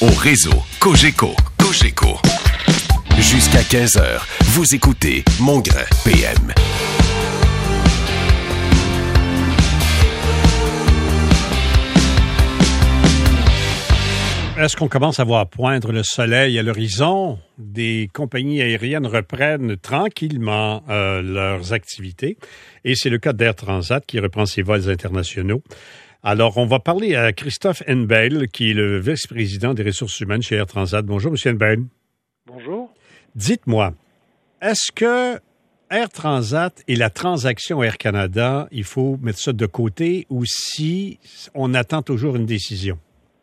au réseau Cogeco. Jusqu'à 15h, vous écoutez Mongrain PM. Est-ce qu'on commence à voir poindre le soleil à l'horizon? Des compagnies aériennes reprennent tranquillement leurs activités. Et c'est le cas d'Air Transat qui reprend ses vols internationaux. Alors, on va parler à Christophe Hennebeil, qui est le vice-président des ressources humaines chez Air Transat. Bonjour, M. Hennebeil. Bonjour. Dites-moi, est-ce que Air Transat et la transaction Air Canada, il faut mettre ça de côté ou si on attend toujours une décision?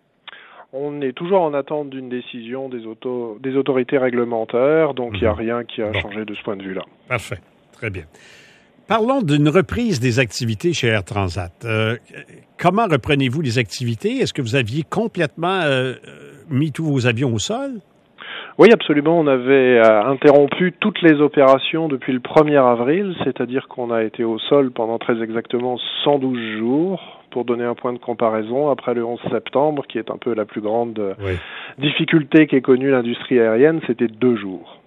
On est toujours en attente d'une décision des autorités réglementaires, donc il n'y a rien qui a changé de ce point de vue-là. Parfait, très bien. Parlons d'une reprise des activités chez Air Transat. Comment reprenez-vous les activités? Est-ce que vous aviez complètement mis tous vos avions au sol? Oui, absolument. On avait interrompu toutes les opérations depuis le 1er avril, c'est-à-dire qu'on a été au sol pendant très exactement 112 jours. Pour donner un point de comparaison, après le 11 septembre, qui est un peu la plus grande difficulté qu'ait connue l'industrie aérienne, c'était 2 jours.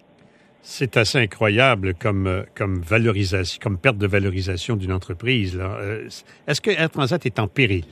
C'est assez incroyable comme valorisation, comme perte de valorisation d'une entreprise, là. Est-ce que Air Transat est en péril?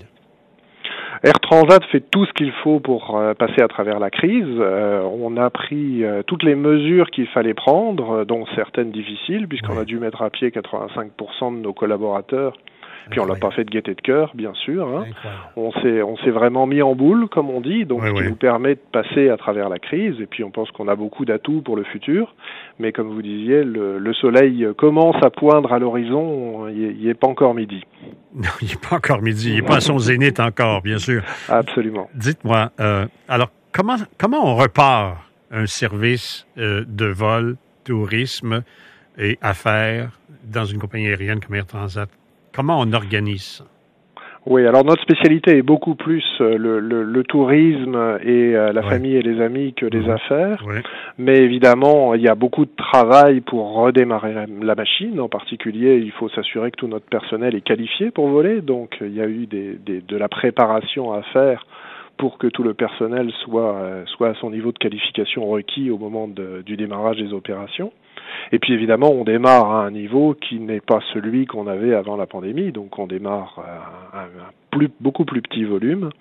Air Transat fait tout ce qu'il faut pour passer à travers la crise. On a pris toutes les mesures qu'il fallait prendre, dont certaines difficiles, puisqu'on a dû mettre à pied 85% de nos collaborateurs. Puis on l'a pas fait de gaieté de cœur, bien sûr. Hein. On s'est vraiment mis en boule, comme on dit, donc ce qui nous permet de passer à travers la crise. Et puis on pense qu'on a beaucoup d'atouts pour le futur. Mais comme vous disiez, le soleil commence à poindre à l'horizon. Il n'est pas encore midi. Non, il n'est pas encore midi. Il n'est pas à son zénith encore, bien sûr. Absolument. Dites-moi, alors comment on repart un service de vol, tourisme et affaires dans une compagnie aérienne comme Air Transat? Comment on organise ça? Oui, alors notre spécialité est beaucoup plus le tourisme et la famille et les amis que les affaires. Oui. Mais évidemment, il y a beaucoup de travail pour redémarrer la machine. En particulier, il faut s'assurer que tout notre personnel est qualifié pour voler. Donc, il y a eu de la préparation à faire pour que tout le personnel soit à son niveau de qualification requis au moment du démarrage des opérations. Et puis évidemment, on démarre à un niveau qui n'est pas celui qu'on avait avant la pandémie, donc on démarre à un beaucoup plus petit volume.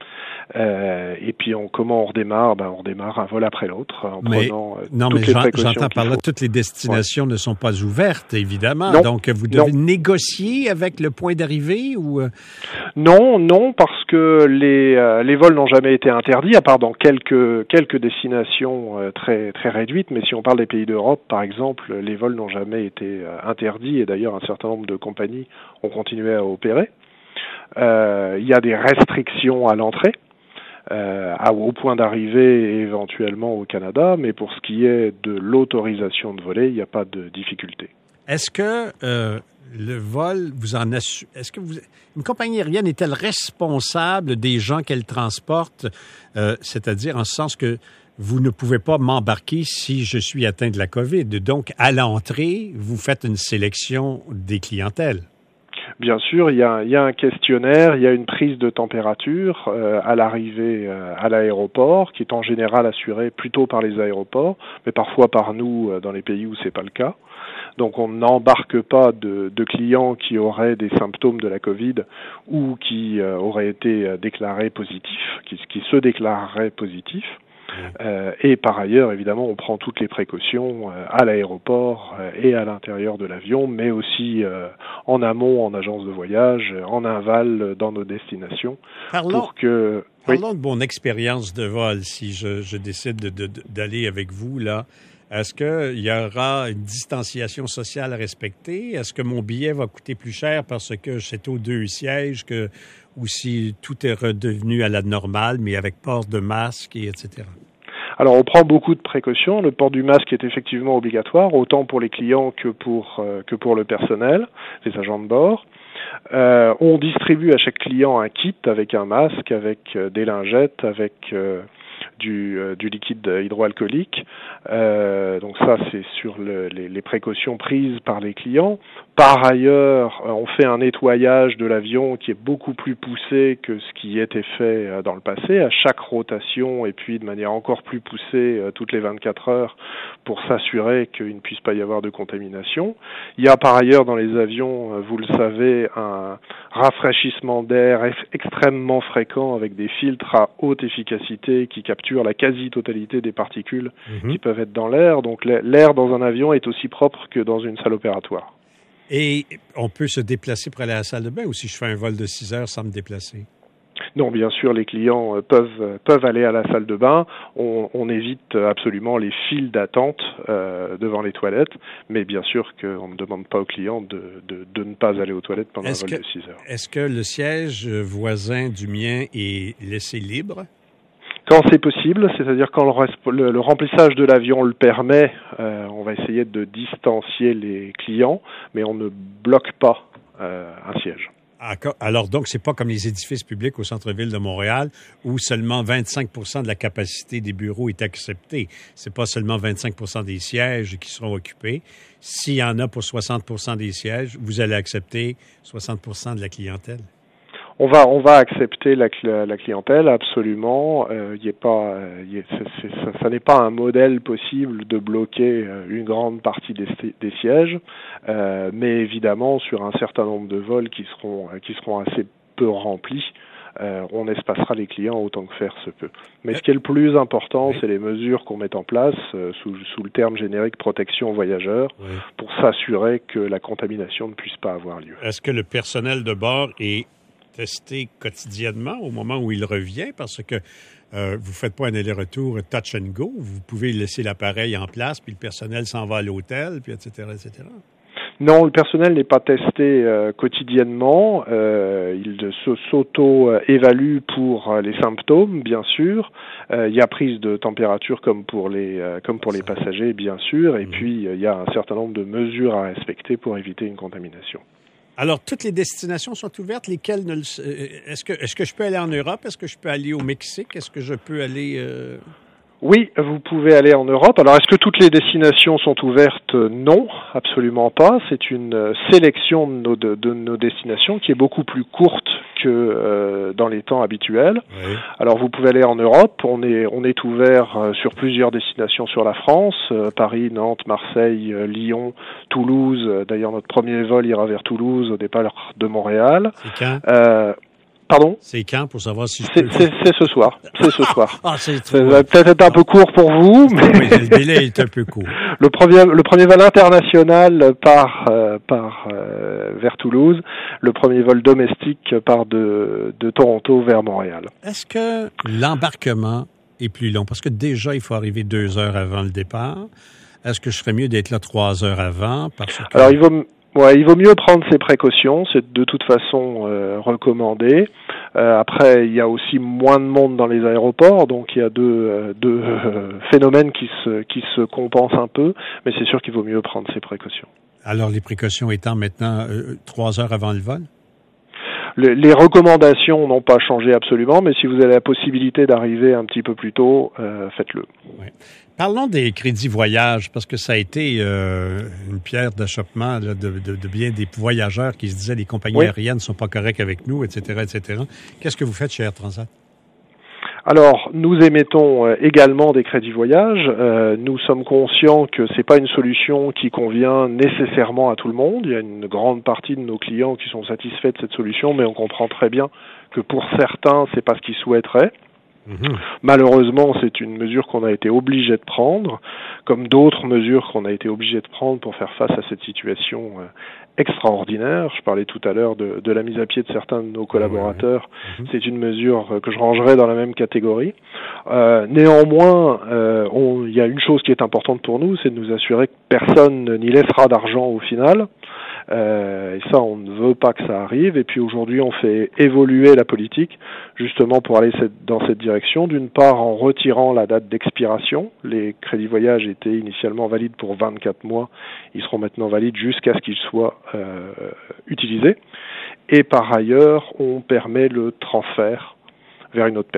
Et puis comment on redémarre? On redémarre un vol après l'autre en prenant toutes les précautions. J'entends par là, toutes les destinations ne sont pas ouvertes, évidemment. Non, donc vous devez négocier avec le point d'arrivée ou Non, parce que les vols n'ont jamais été interdits, à part dans quelques destinations très très réduites. Mais si on parle des pays d'Europe, par exemple, les vols n'ont jamais été interdits. Et d'ailleurs, un certain nombre de compagnies ont continué à opérer. Il y a des restrictions à l'entrée, au point d'arrivée et éventuellement au Canada, mais pour ce qui est de l'autorisation de voler, il n'y a pas de difficulté. Est-ce que le vol vous en assure? Une compagnie aérienne est-elle responsable des gens qu'elle transporte, c'est-à-dire en ce sens que vous ne pouvez pas m'embarquer si je suis atteint de la COVID. Donc, à l'entrée, vous faites une sélection des clientèles. Bien sûr, il y a un questionnaire, il y a une prise de température à l'arrivée à l'aéroport, qui est en général assurée plutôt par les aéroports, mais parfois par nous dans les pays où c'est pas le cas. Donc on n'embarque pas de clients qui auraient des symptômes de la Covid ou qui auraient été déclarés positifs, qui se déclareraient positifs. Et par ailleurs, évidemment, on prend toutes les précautions à l'aéroport et à l'intérieur de l'avion, mais aussi en amont, en agence de voyage, en aval dans nos destinations. Parlons de mon expérience de vol, si je décide d'aller avec vous, là. Est-ce qu'il y aura une distanciation sociale à respecter? Est-ce que mon billet va coûter plus cher parce que c'est aux 2 sièges ou si tout est redevenu à la normale, mais avec port de masque, etc.? Alors, on prend beaucoup de précautions. Le port du masque est effectivement obligatoire, autant pour les clients que pour le personnel, les agents de bord. On distribue à chaque client un kit avec un masque, avec des lingettes, avec du liquide hydroalcoolique. Donc ça, c'est sur les précautions prises par les clients. Par ailleurs, on fait un nettoyage de l'avion qui est beaucoup plus poussé que ce qui était fait dans le passé, à chaque rotation et puis de manière encore plus poussée toutes les 24 heures pour s'assurer qu'il ne puisse pas y avoir de contamination. Il y a par ailleurs dans les avions, vous le savez, un rafraîchissement d'air extrêmement fréquent avec des filtres à haute efficacité qui capturent la quasi-totalité des particules qui peuvent être dans l'air. Donc l'air dans un avion est aussi propre que dans une salle opératoire. Et on peut se déplacer pour aller à la salle de bain ou si je fais un vol de 6 heures sans me déplacer? Non, bien sûr, les clients peuvent aller à la salle de bain. On évite absolument les files d'attente devant les toilettes, mais bien sûr qu'on ne demande pas aux clients de ne pas aller aux toilettes pendant un vol de 6 heures. Est-ce que le siège voisin du mien est laissé libre? Quand c'est possible, c'est-à-dire quand le remplissage de l'avion le permet, on va essayer de distancier les clients, mais on ne bloque pas un siège. Alors donc, c'est pas comme les édifices publics au centre-ville de Montréal où seulement 25% de la capacité des bureaux est acceptée. C'est pas seulement 25% des sièges qui seront occupés. S'il y en a pour 60% des sièges, vous allez accepter 60% de la clientèle. On va accepter la clientèle, absolument. Ça n'est pas un modèle possible de bloquer une grande partie des sièges, mais évidemment sur un certain nombre de vols qui seront assez peu remplis, on espacera les clients autant que faire se peut. Mais ce qui est le plus important, c'est les mesures qu'on met en place sous le terme générique protection voyageurs pour s'assurer que la contamination ne puisse pas avoir lieu. Est-ce que le personnel de bord est testé quotidiennement au moment où il revient parce que vous faites pas un aller-retour touch and go. Vous pouvez laisser l'appareil en place, puis le personnel s'en va à l'hôtel, puis etc., etc. Non, le personnel n'est pas testé quotidiennement. Il s'auto-évalue pour les symptômes, bien sûr. Il y a prise de température comme pour les passagers, bien sûr. Et puis, il y a un certain nombre de mesures à respecter pour éviter une contamination. Alors, toutes les destinations sont ouvertes. Lesquelles est-ce que je peux aller en Europe? Est-ce que je peux aller au Mexique? Est-ce que je peux aller... Oui, vous pouvez aller en Europe. Alors, est-ce que toutes les destinations sont ouvertes? Non, absolument pas. C'est une sélection de nos destinations qui est beaucoup plus courte que dans les temps habituels. Oui. Alors, vous pouvez aller en Europe. On est ouvert sur plusieurs destinations sur la France, Paris, Nantes, Marseille, Lyon, Toulouse. D'ailleurs, notre premier vol ira vers Toulouse au départ de Montréal. C'est quand? Pardon? C'est quand pour savoir si je peux... C'est ce soir. C'est ce soir. Ça va peut-être être un peu court pour vous, mais... Oui, le délai est un peu court. Le premier vol international part vers Toulouse. Le premier vol domestique part de Toronto vers Montréal. Est-ce que l'embarquement est plus long? Parce que déjà, il faut arriver 2 heures avant le départ. Est-ce que je ferais mieux d'être là 3 heures avant? Parce que... Alors, il vaut mieux prendre ses précautions, c'est de toute façon recommandé. Après, il y a aussi moins de monde dans les aéroports, donc il y a deux phénomènes qui se compensent un peu, mais c'est sûr qu'il vaut mieux prendre ses précautions. Alors, les précautions étant maintenant 3 heures avant le vol? Les recommandations n'ont pas changé absolument, mais si vous avez la possibilité d'arriver un petit peu plus tôt, faites-le. Ouais. Parlons des crédits voyage, parce que ça a été une pierre d'achoppement là, de bien des voyageurs qui se disaient les compagnies aériennes ne sont pas correctes avec nous, etc., etc. Qu'est-ce que vous faites chez Air Transat? Alors, nous émettons également des crédits voyage. Nous sommes conscients que c'est pas une solution qui convient nécessairement à tout le monde. Il y a une grande partie de nos clients qui sont satisfaits de cette solution, mais on comprend très bien que pour certains, c'est pas ce qu'ils souhaiteraient. Malheureusement, c'est une mesure qu'on a été obligé de prendre, comme d'autres mesures qu'on a été obligé de prendre pour faire face à cette situation extraordinaire. Je parlais tout à l'heure de la mise à pied de certains de nos collaborateurs. C'est une mesure que je rangerais dans la même catégorie. Néanmoins, il y a une chose qui est importante pour nous, c'est de nous assurer que personne n'y laissera d'argent au final. Et ça, on ne veut pas que ça arrive. Et puis aujourd'hui, on fait évoluer la politique justement pour aller dans cette direction. D'une part, en retirant la date d'expiration. Les crédits voyage étaient initialement valides pour 24 mois. Ils seront maintenant valides jusqu'à ce qu'ils soient utilisés. Et par ailleurs, on permet le transfert vers une autre personne.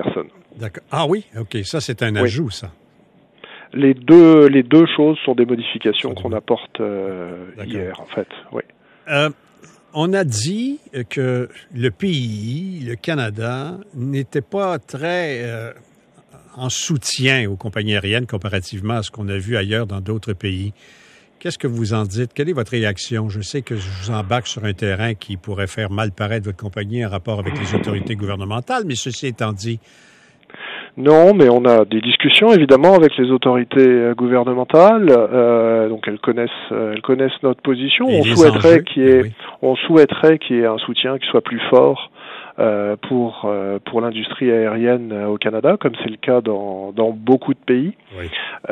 D'accord. Ah oui? OK. Ça, c'est un ajout, ça. Les deux choses sont des modifications qu'on apporte hier, en fait. Oui. On a dit que le pays, le Canada, n'était pas très en soutien aux compagnies aériennes comparativement à ce qu'on a vu ailleurs dans d'autres pays. Qu'est-ce que vous en dites? Quelle est votre réaction? Je sais que je vous embarque sur un terrain qui pourrait faire mal paraître votre compagnie en rapport avec les autorités gouvernementales, mais ceci étant dit... Non, mais on a des discussions évidemment avec les autorités gouvernementales. Donc elles connaissent notre position. On souhaiterait qu'il y ait un soutien qui soit plus fort pour l'industrie aérienne au Canada, comme c'est le cas dans beaucoup de pays. Oui.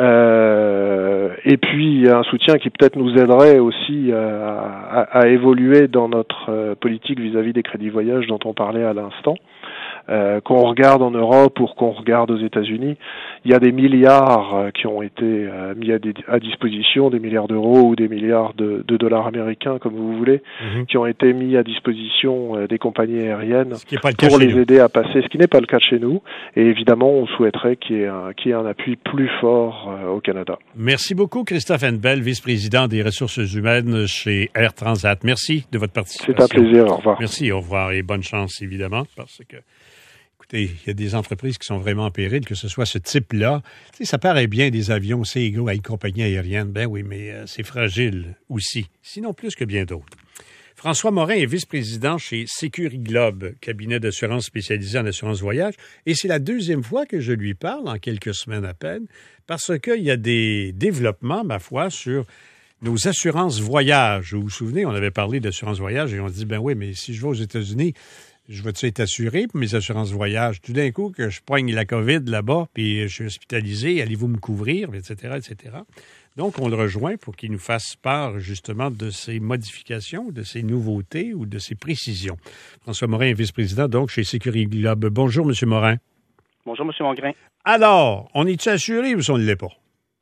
Et puis un soutien qui peut-être nous aiderait aussi à évoluer dans notre politique vis-à-vis des crédits voyage dont on parlait à l'instant. Qu'on regarde en Europe ou qu'on regarde aux États-Unis, il y a des milliards qui ont été mis à disposition, des milliards d'euros ou des milliards de dollars américains, comme vous voulez, qui ont été mis à disposition des compagnies aériennes pour les aider à passer, ce qui n'est pas le cas de chez nous. Et évidemment, on souhaiterait qu'il y ait un appui plus fort au Canada. Merci beaucoup, Christophe Henbel, vice-président des ressources humaines chez Air Transat. Merci de votre participation. C'est un plaisir. Au revoir. Merci, au revoir et bonne chance, évidemment, parce que écoutez, il y a des entreprises qui sont vraiment en péril, que ce soit ce type-là. Tu sais, ça paraît bien des avions, c'est égaux à une compagnie aérienne. Ben oui, mais c'est fragile aussi, sinon plus que bien d'autres. François Morin est vice-président chez Sécuriglobe, cabinet d'assurance spécialisé en assurance voyage. Et c'est la deuxième fois que je lui parle, en quelques semaines à peine, parce qu'il y a des développements, ma foi, sur nos assurances voyage. Vous vous souvenez, on avait parlé d'assurance voyage et on dit, ben oui, mais si je vais aux États-Unis, je vais-tu être assuré pour mes assurances voyage? Tout d'un coup, que je poigne la COVID là-bas, puis je suis hospitalisé, allez-vous me couvrir, etc., etc. Donc, on le rejoint pour qu'il nous fasse part, justement, de ces modifications, de ces nouveautés ou de ces précisions. François Morin est vice-président, donc, chez Sécuriglobe. Bonjour, M. Morin. Bonjour, M. Mongrain. Alors, on est-tu assuré ou on ne l'est pas?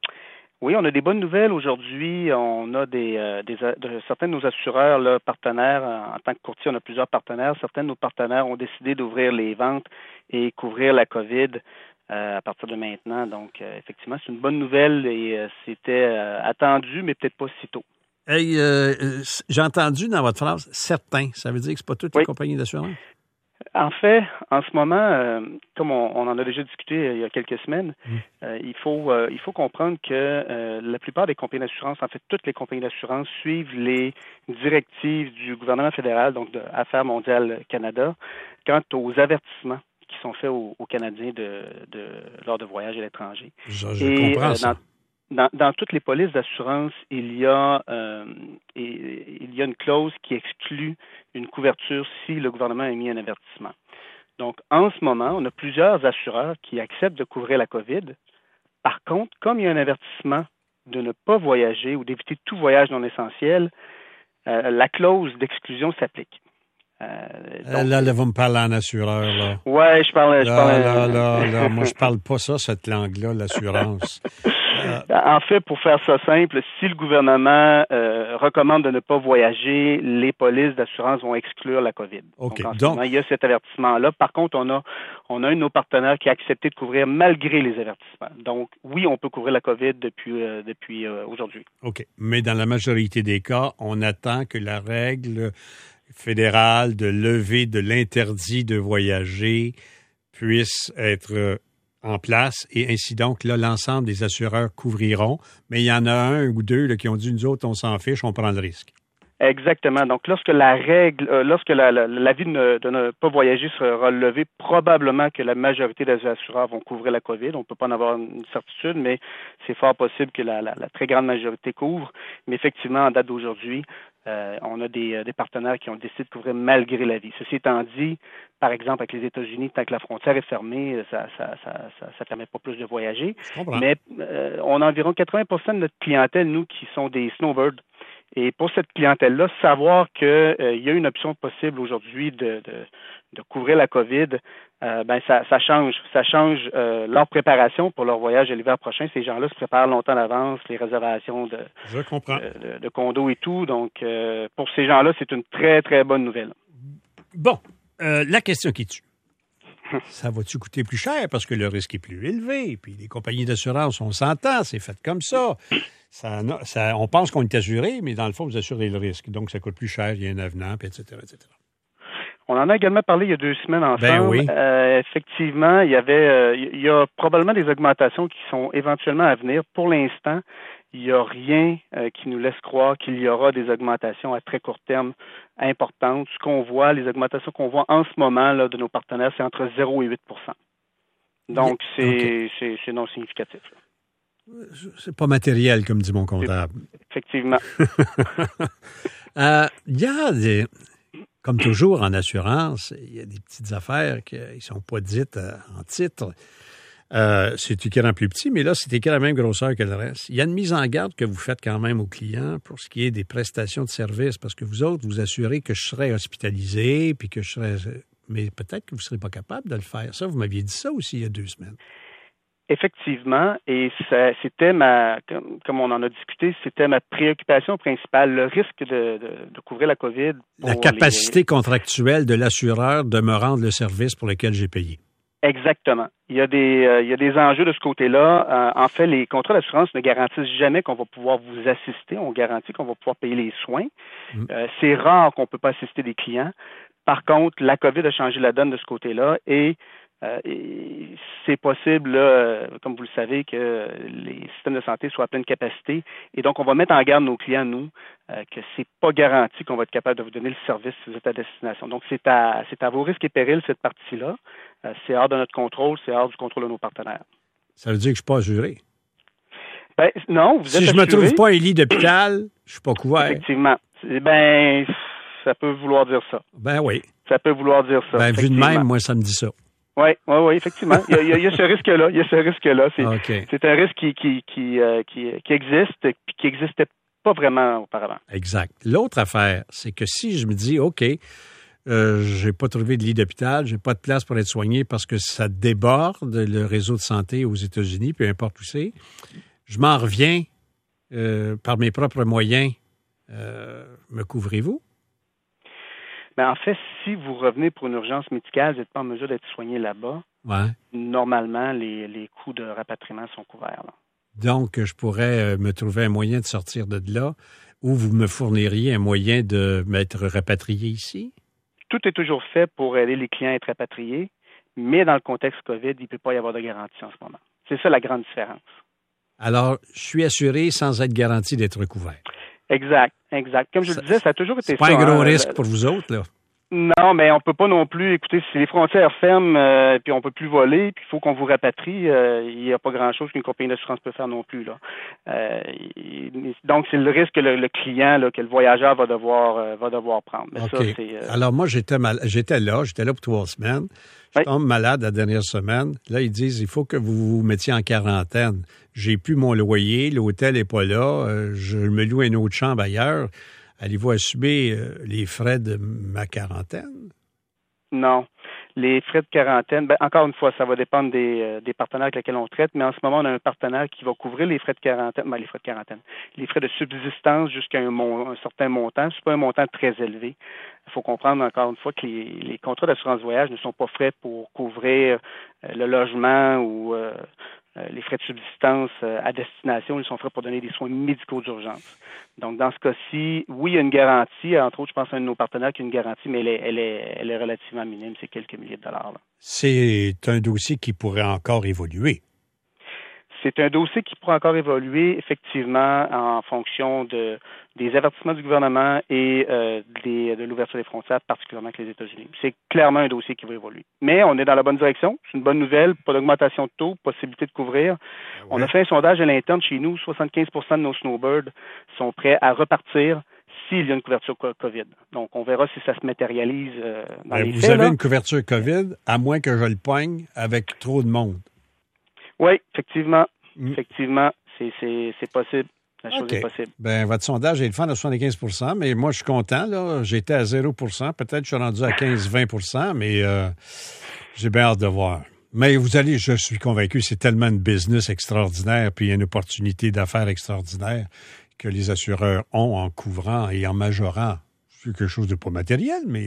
Oui, on a des bonnes nouvelles aujourd'hui. On a certains de nos assureurs là, partenaires. En tant que courtier, on a plusieurs partenaires. Certains de nos partenaires ont décidé d'ouvrir les ventes et couvrir la COVID à partir de maintenant. Donc, effectivement, c'est une bonne nouvelle et c'était attendu, mais peut-être pas si tôt. Hey, j'ai entendu dans votre phrase « certains ». Ça veut dire que ce n'est pas toutes les compagnies d'assurance? En fait, en ce moment, comme on en a déjà discuté il y a quelques semaines, il faut comprendre que la plupart des compagnies d'assurance, en fait toutes les compagnies d'assurance, suivent les directives du gouvernement fédéral, donc de Affaires mondiales Canada, quant aux avertissements qui sont faits aux Canadiens lors de voyages à l'étranger. Je comprends ça. Dans toutes les polices d'assurance, il y a une clause qui exclut une couverture si le gouvernement a mis un avertissement. Donc, en ce moment, on a plusieurs assureurs qui acceptent de couvrir la COVID. Par contre, comme il y a un avertissement de ne pas voyager ou d'éviter tout voyage non essentiel, la clause d'exclusion s'applique. Là, vous me parlez en assureur, là. Ouais, je parle. Là, moi, je parle pas ça, cette langue-là, l'assurance. En fait, pour faire ça simple, si le gouvernement recommande de ne pas voyager, les polices d'assurance vont exclure la COVID. Okay. Donc, en ce moment, il y a cet avertissement-là. Par contre, on a un de nos partenaires qui a accepté de couvrir malgré les avertissements. Donc, oui, on peut couvrir la COVID depuis aujourd'hui. OK. Mais dans la majorité des cas, on attend que la règle fédérale de lever de l'interdit de voyager puisse être en place et ainsi donc, là, l'ensemble des assureurs couvriront, mais il y en a un ou deux là, qui ont dit, nous autres, on s'en fiche, on prend le risque. Exactement. Donc, lorsque l'avis de ne pas voyager sera levé, probablement que la majorité des assureurs vont couvrir la COVID. On ne peut pas en avoir une certitude, mais c'est fort possible que la très grande majorité couvre. Mais effectivement, en date d'aujourd'hui, on a des partenaires qui ont décidé de couvrir malgré l'avis. Ceci étant dit, par exemple, avec les États-Unis, tant que la frontière est fermée, ça permet pas plus de voyager. Mais on a environ 80% de notre clientèle, nous, qui sont des snowbirds. Et pour cette clientèle-là, savoir qu'il y a une option possible aujourd'hui de couvrir la COVID, ça change leur préparation pour leur voyage de l'hiver prochain. Ces gens-là se préparent longtemps à l'avance, les réservations de condos et tout. Donc, pour ces gens-là, c'est une très, très bonne nouvelle. Bon, la question qui tue. ça va-tu coûter plus cher parce que le risque est plus élevé? Puis les compagnies d'assurance, on s'entend, c'est fait comme ça. On pense qu'on est assuré, mais dans le fond, vous assurez le risque. Donc, ça coûte plus cher, il y a un avenant, puis etc., etc. On en a également parlé il y a 2 semaines ensemble. Ben oui. Effectivement, il y a probablement des augmentations qui sont éventuellement à venir. Pour l'instant, il n'y a rien qui nous laisse croire qu'il y aura des augmentations à très court terme importantes. Ce qu'on voit, les augmentations qu'on voit en ce moment là, de nos partenaires, c'est entre 0 et 8 %. Donc, c'est non significatif. C'est pas matériel, comme dit mon comptable. Effectivement. Il y a comme toujours en assurance, il y a des petites affaires qui ne sont pas dites en titre. C'est écrit en plus petit, mais là, c'est écrit à la même grosseur que le reste. Il y a une mise en garde que vous faites quand même aux clients pour ce qui est des prestations de services, parce que vous autres, vous assurez que je serais hospitalisé, puis que je serais... Mais peut-être que vous ne serez pas capable de le faire. Ça, vous m'aviez dit ça aussi il y a 2 semaines. Effectivement, et c'était comme on en a discuté, c'était ma préoccupation principale, le risque de couvrir la COVID. La capacité contractuelle de l'assureur de me rendre le service pour lequel j'ai payé. Exactement. Il y a des enjeux de ce côté-là. En fait, les contrats d'assurance ne garantissent jamais qu'on va pouvoir vous assister. On garantit qu'on va pouvoir payer les soins. C'est rare qu'on ne peut pas assister des clients. Par contre, la COVID a changé la donne de ce côté-là et c'est possible, là, comme vous le savez, que les systèmes de santé soient à pleine capacité. Et donc, on va mettre en garde nos clients, nous, que c'est pas garanti qu'on va être capable de vous donner le service si vous êtes à destination. Donc, c'est à vos risques et périls, cette partie-là. C'est hors de notre contrôle, c'est hors du contrôle de nos partenaires. Ça veut dire que je ne suis pas assuré? Ben, non, vous êtes assuré. Si je ne me trouve pas un lit d'hôpital, je ne suis pas couvert. Effectivement. Ben, ça peut vouloir dire ça. Ben oui. Ça peut vouloir dire ça. Ben, vu de même, moi, ça me dit ça. Oui, effectivement. Il y a ce risque-là. C'est un risque qui existe et qui n'existait pas vraiment auparavant. Exact. L'autre affaire, c'est que si je me dis, OK, j'ai pas trouvé de lit d'hôpital, j'ai pas de place pour être soigné parce que ça déborde le réseau de santé aux États-Unis, peu importe où c'est, je m'en reviens par mes propres moyens. Me couvrez-vous? Ben, en fait, si vous revenez pour une urgence médicale, vous n'êtes pas en mesure d'être soigné là-bas. Ouais. Normalement, les coûts de rapatriement sont couverts. Là. Donc, je pourrais me trouver un moyen de sortir de là ou vous me fourniriez un moyen de m'être rapatrié ici? Tout est toujours fait pour aider les clients à être rapatriés, mais dans le contexte COVID, il ne peut pas y avoir de garantie en ce moment. C'est ça la grande différence. Alors, je suis assuré sans être garanti d'être couvert. Exact. Comme je le disais, ça a toujours été ça. C'est pas un gros risque pour vous autres, là? Non, mais on peut pas non plus, écoutez, si les frontières ferment, puis on peut plus voler, puis il faut qu'on vous rapatrie, il n'y a pas grand-chose qu'une compagnie d'assurance peut faire non plus, là. Donc, c'est le risque que le client, là, que le voyageur va devoir prendre. Mais okay. Ça, c'est, Alors, moi, j'étais là pour 3 semaines. Je tombe malade la dernière semaine. Là, ils disent, il faut que vous vous mettiez en quarantaine. J'ai plus mon loyer, l'hôtel n'est pas là, je me loue une autre chambre ailleurs. Allez-vous assumer les frais de ma quarantaine? Non. Les frais de quarantaine, encore une fois, ça va dépendre des partenaires avec lesquels on traite, mais en ce moment, on a un partenaire qui va couvrir les frais de quarantaine, les frais de subsistance jusqu'à un certain montant. C'est pas un montant très élevé. Il faut comprendre encore une fois que les contrats d'assurance voyage ne sont pas faits pour couvrir le logement ou les frais de subsistance à destination, ils sont faits pour donner des soins médicaux d'urgence. Donc, dans ce cas-ci, oui, il y a une garantie. Entre autres, je pense à un de nos partenaires qui a une garantie, mais elle est relativement minime. C'est quelques milliers de dollars. Là. C'est un dossier qui pourrait encore évoluer. C'est un dossier qui pourrait encore évoluer, effectivement, en fonction des avertissements du gouvernement et de l'ouverture des frontières, particulièrement avec les États-Unis. C'est clairement un dossier qui va évoluer. Mais on est dans la bonne direction. C'est une bonne nouvelle. Pas d'augmentation de taux, possibilité de couvrir. Ouais. On a fait un sondage à l'interne chez nous. 75% de nos snowbirds sont prêts à repartir s'il y a une couverture COVID. Donc, on verra si ça se matérialise dans les faits. Vous avez une couverture COVID, à moins que je le poigne avec trop de monde. Oui, effectivement. Effectivement, c'est possible. La chose est possible. Bien, votre sondage est le fun à 75 mais moi, je suis content. Là. J'étais à 0 peut-être je suis rendu à 15-20 mais j'ai bien hâte de voir. Mais je suis convaincu, c'est tellement une business extraordinaire puis une opportunité d'affaires extraordinaire que les assureurs ont en couvrant et en majorant. C'est quelque chose de pas matériel, mais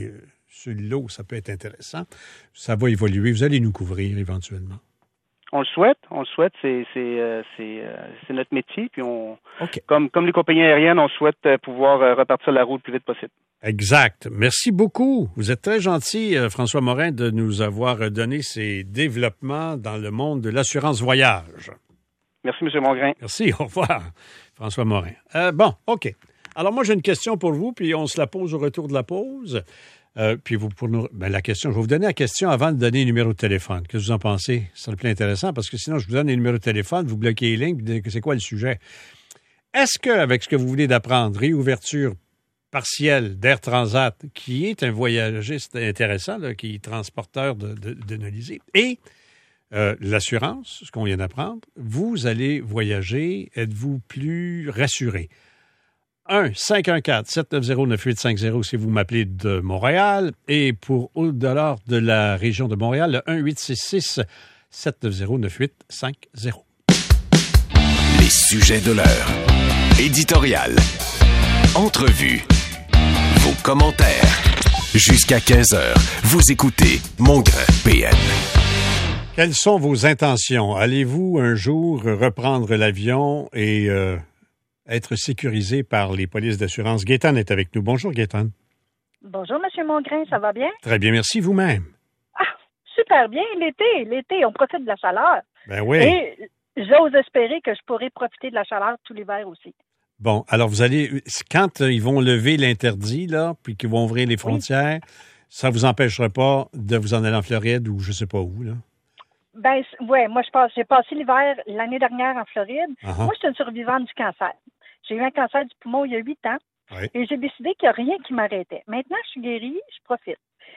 sur l'eau, ça peut être intéressant. Ça va évoluer. Vous allez nous couvrir éventuellement. On le souhaite. C'est notre métier. Puis comme les compagnies aériennes, on souhaite pouvoir repartir la roue le plus vite possible. Exact. Merci beaucoup. Vous êtes très gentil, François Morin, de nous avoir donné ces développements dans le monde de l'assurance voyage. Merci, M. Mongrain. Merci. Au revoir, François Morin. Bon, OK. Alors, moi, j'ai une question pour vous, puis on se la pose au retour de la pause. Puis vous pour nous, la question, je vais vous donner la question avant de donner le numéro de téléphone. Qu'est-ce que vous en pensez? Ça me plaît intéressant parce que sinon, je vous donne les numéros de téléphone, vous bloquez les lignes, puis c'est quoi le sujet? Est-ce qu'avec ce que vous venez d'apprendre, réouverture partielle d'Air Transat, qui est un voyagiste intéressant, là, qui est transporteur de Nolisée, et l'assurance, ce qu'on vient d'apprendre, vous allez voyager, êtes-vous plus rassuré? 1-514-790-9850 si vous m'appelez de Montréal. Et pour au-delà de la région de Montréal, le 1-866-790-9850. Les sujets de l'heure. Éditorial. Entrevue. Vos commentaires. Jusqu'à 15h, vous écoutez Mongrain PN. Quelles sont vos intentions? Allez-vous un jour reprendre l'avion et être sécurisé par les polices d'assurance? Gaétane est avec nous. Bonjour, Gaétane. Bonjour, M. Mongrain. Ça va bien? Très bien, merci. Vous-même? Ah, super bien. L'été, on profite de la chaleur. Ben oui. Et j'ose espérer que je pourrai profiter de la chaleur tout l'hiver aussi. Bon, alors vous allez, quand ils vont lever l'interdit, là, puis qu'ils vont ouvrir les frontières, ça vous empêchera pas de vous en aller en Floride ou je sais pas où, là? Ben, ouais, moi, j'ai passé l'hiver l'année dernière en Floride. Uh-huh. Moi, je suis une survivante du cancer. J'ai eu un cancer du poumon il y a 8 ans. Oui. Et j'ai décidé qu'il n'y a rien qui m'arrêtait. Maintenant, je suis guérie, je profite.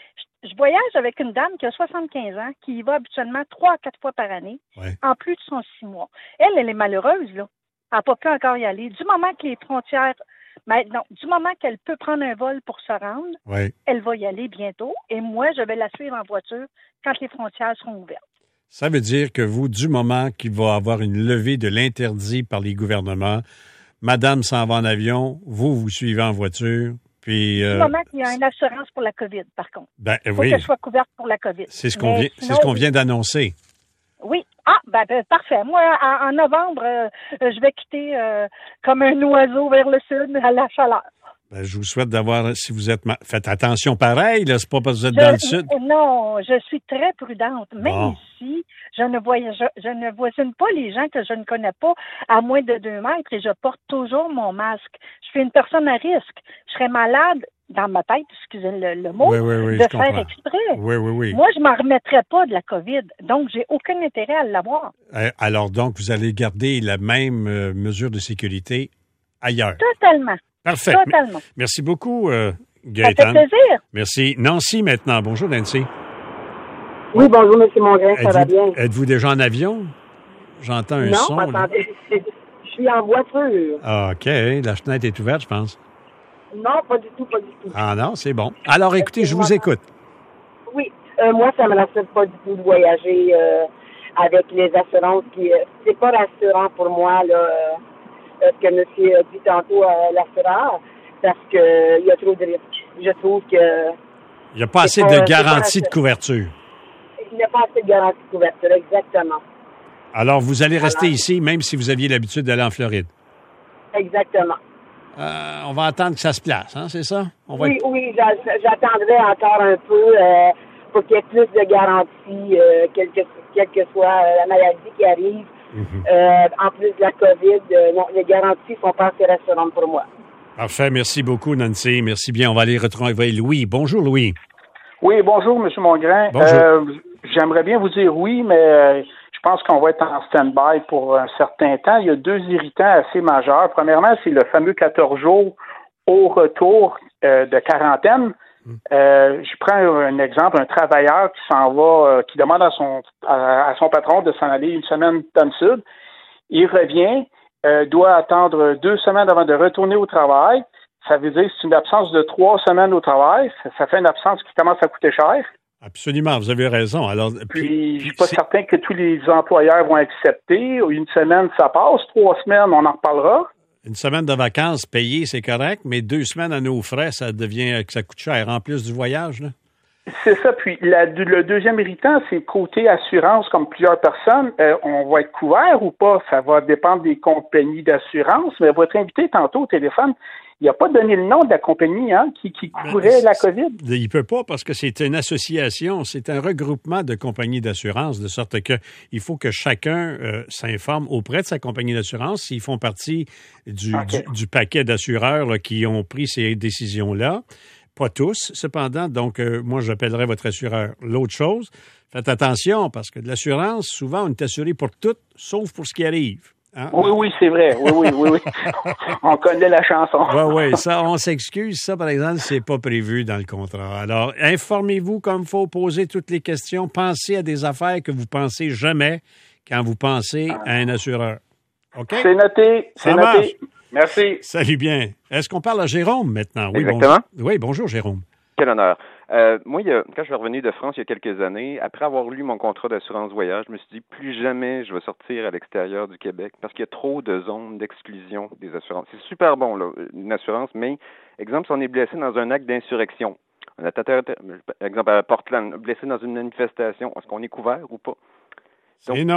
Je voyage avec une dame qui a 75 ans, qui y va habituellement 3 à 4 fois par année, en plus de son 6 mois. Elle est malheureuse, là. Elle n'a pas pu encore y aller. Du moment que les frontières... du moment qu'elle peut prendre un vol pour se rendre, elle va y aller bientôt. Et moi, je vais la suivre en voiture quand les frontières seront ouvertes. Ça veut dire que vous, du moment qu'il va y avoir une levée de l'interdit par les gouvernements, madame s'en va en avion, vous suivez en voiture, puis... Du moment qu'il y a une assurance pour la COVID, par contre. Ben, il faut qu'elle soit couverte pour la COVID. C'est ce qu'on vient d'annoncer. Oui. Ah, parfait. Moi, en novembre, je vais quitter comme un oiseau vers le sud à la chaleur. Ben, je vous souhaite d'avoir, si vous êtes... Faites attention pareil, là, c'est pas parce que vous êtes dans le sud. Non, je suis très prudente. Même ici, je ne voisine pas les gens que je ne connais pas à moins de 2 mètres et je porte toujours mon masque. Je suis une personne à risque. Je serais malade dans ma tête, excusez le mot, de faire exprès. Oui. Moi, je m'en remettrais pas de la COVID, donc j'ai aucun intérêt à l'avoir. Alors donc, vous allez garder la même mesure de sécurité ailleurs. Totalement. Parfait. Totalement. Merci beaucoup, Gaétane. Ça fait plaisir. Merci. Nancy, maintenant. Bonjour, Nancy. Oui, bonjour, M. Mongrain, ça va bien. Êtes-vous déjà en avion? J'entends un son. Non, attendez, je suis en voiture. Ah, OK. La fenêtre est ouverte, je pense. Non, pas du tout. Ah non, c'est bon. Alors, écoutez, je vous écoute. Oui, moi, ça me rassure pas du tout de voyager avec les assurances. C'est pas rassurant pour moi, là, ce que monsieur a dit tantôt à l'assureur, parce qu'il y a trop de risques. Je trouve que... Il n'y a pas assez de garantie de couverture. Il n'y a pas assez de garantie de couverture, exactement. Alors, vous allez rester ici, même si vous aviez l'habitude d'aller en Floride? Exactement. On va attendre que ça se place, hein, c'est ça? Oui, j'attendrai encore un peu pour qu'il y ait plus de garanties, quelle que soit la maladie qui arrive. En plus de la COVID, non, les garanties sont pas assez rassurantes pour moi. Parfait, merci beaucoup, Nancy. Merci bien. On va aller retrouver Louis. Bonjour, Louis. Oui, bonjour, M. Mongrain. Bonjour. J'aimerais bien vous dire oui, mais je pense qu'on va être en stand-by pour un certain temps. Il y a 2 irritants assez majeurs. Premièrement, c'est le fameux 14 jours au retour de quarantaine. Je prends un exemple, un travailleur qui s'en va, qui demande à son patron de s'en aller 1 semaine dans le sud. Il revient, doit attendre 2 semaines avant de retourner au travail. Ça veut dire que c'est une absence de 3 semaines au travail. Ça fait une absence qui commence à coûter cher. Absolument, vous avez raison. Alors, puis je suis pas certain que tous les employeurs vont accepter. 1 semaine, ça passe. 3 semaines, on en reparlera. 1 semaine de vacances payée, c'est correct, mais 2 semaines à nos frais, ça devient que ça coûte cher, en plus du voyage, là. C'est ça. Puis le deuxième irritant, c'est côté assurance, comme plusieurs personnes, on va être couvert ou pas? Ça va dépendre des compagnies d'assurance. Mais votre invité tantôt au téléphone, il n'a pas donné le nom de la compagnie qui couvrait la COVID. Il ne peut pas parce que c'est une association, c'est un regroupement de compagnies d'assurance, de sorte que il faut que chacun s'informe auprès de sa compagnie d'assurance s'ils font partie du paquet d'assureurs là, qui ont pris ces décisions-là. Pas tous, cependant. Donc, moi, j'appellerai votre assureur. L'autre chose, faites attention parce que de l'assurance, souvent, on est assuré pour tout, sauf pour ce qui arrive. Hein? Oui, c'est vrai. Oui. On connaît la chanson. Oui, ça, on s'excuse. Ça, par exemple, c'est pas prévu dans le contrat. Alors, informez-vous comme il faut, posez toutes les questions. Pensez à des affaires que vous pensez jamais quand vous pensez à un assureur. OK? C'est noté. Merci. Salut bien. Est-ce qu'on parle à Jérôme maintenant? Oui, exactement. Oui, bonjour Jérôme. Quel honneur. Moi, quand je suis revenu de France il y a quelques années, après avoir lu mon contrat d'assurance voyage, je me suis dit, plus jamais je vais sortir à l'extérieur du Québec parce qu'il y a trop de zones d'exclusion des assurances. C'est super bon, là, une assurance, mais, exemple, si on est blessé dans un acte d'insurrection, on a exemple à Portland, blessé dans une manifestation, est-ce qu'on est couvert ou pas? Donc, c'est non.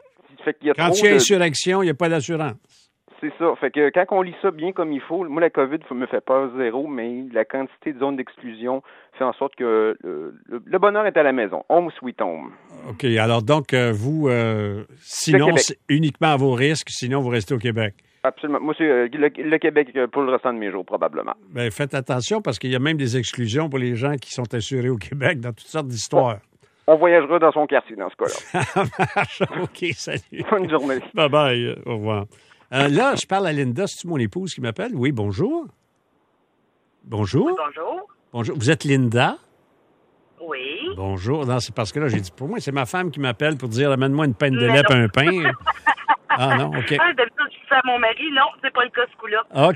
Quand il y a insurrection, il n'y a pas d'assurance. C'est ça. Fait que quand on lit ça bien comme il faut, moi, la COVID me fait peur zéro, mais la quantité de zones d'exclusion fait en sorte que le bonheur est à la maison. Home sweet home. OK. Alors, donc, vous, sinon, c'est uniquement à vos risques, sinon, vous restez au Québec. Absolument. Moi, c'est le Québec pour le restant de mes jours, probablement. Bien, faites attention parce qu'il y a même des exclusions pour les gens qui sont assurés au Québec dans toutes sortes d'histoires. On voyagera dans son quartier dans ce cas-là. Ça marche. OK, salut. Bonne journée. Bye-bye. Au revoir. Là, je parle à Linda. C'est-tu mon épouse qui m'appelle? Oui, bonjour. Bonjour. Oui, bonjour. Bonjour. Vous êtes Linda? Oui. Bonjour. Non, c'est parce que là, j'ai dit, pour moi, c'est ma femme qui m'appelle pour dire, amène-moi une peine de lait et un pain. Ah non, OK. D'habitude, je dis à mon mari, non, c'est pas le cas ce coup-là. OK.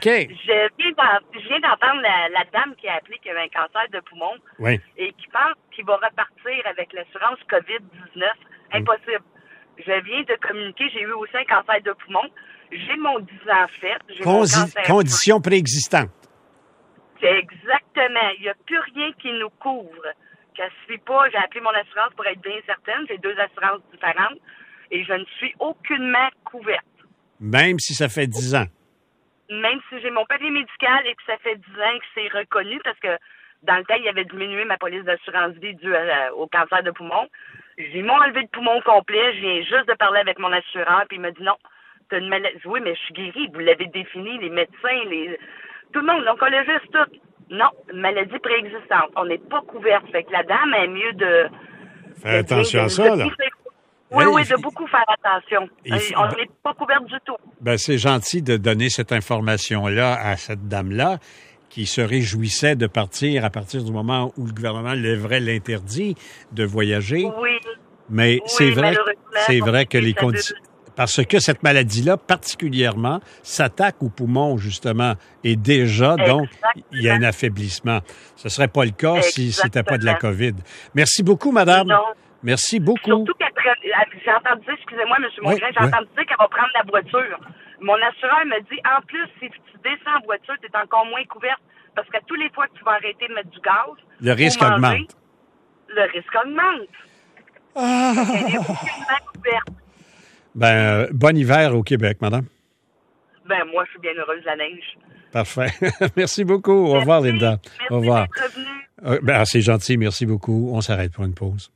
Je viens d'entendre la dame qui a appelé qui avait un cancer de poumon et qui pense qu'il va repartir avec l'assurance COVID-19. Impossible. Je viens de communiquer, j'ai eu aussi un cancer de poumon. J'ai mon 10 ans fait. Condition préexistante. C'est exactement. Il n'y a plus rien qui nous couvre. Je suis pas, j'ai appelé mon assurance pour être bien certaine. J'ai 2 assurances différentes et je ne suis aucunement couverte. Même si ça fait 10 ans? Même si j'ai mon papier médical et que ça fait 10 ans que c'est reconnu parce que dans le temps, il avait diminué ma police d'assurance vie due au cancer de poumon. Ils m'ont enlevé le poumon complet. Je viens juste de parler avec mon assureur puis il m'a dit non. T'as une maladie. Oui, mais je suis guérie. Vous l'avez défini, les médecins, tout le monde, l'oncologiste, tout. Non, une maladie préexistante. On n'est pas couverte. Fait que la dame est mieux de... Faire attention à ça, là. Oui, de beaucoup faire attention. On n'est pas couverte du tout. Ben, c'est gentil de donner cette information-là à cette dame-là qui se réjouissait de partir à partir du moment où le gouvernement lèverait l'interdit de voyager. Oui. Mais c'est vrai que les conditions... Parce que cette maladie-là, particulièrement, s'attaque aux poumons, justement. Et déjà, donc, il y a un affaiblissement. Ce ne serait pas le cas si ce n'était pas de la COVID. Merci beaucoup, madame. Non. Merci beaucoup. Surtout qu'après, j'ai entendu dire, excusez-moi, M. Mongrain, j'ai entendu dire qu'elle va prendre la voiture. Mon assureur me dit, en plus, si tu descends en voiture, tu es encore moins couverte. Parce que tous les fois que tu vas arrêter de mettre du gaz, le risque augmente. Le risque augmente. Elle est aucunement couverte. Ben, bon hiver au Québec, madame. Ben, moi, je suis bien heureuse de la neige. Parfait. Merci beaucoup. Au revoir, Linda. Merci au revoir. d'être revenu. Ben, c'est gentil. Merci beaucoup. On s'arrête pour une pause.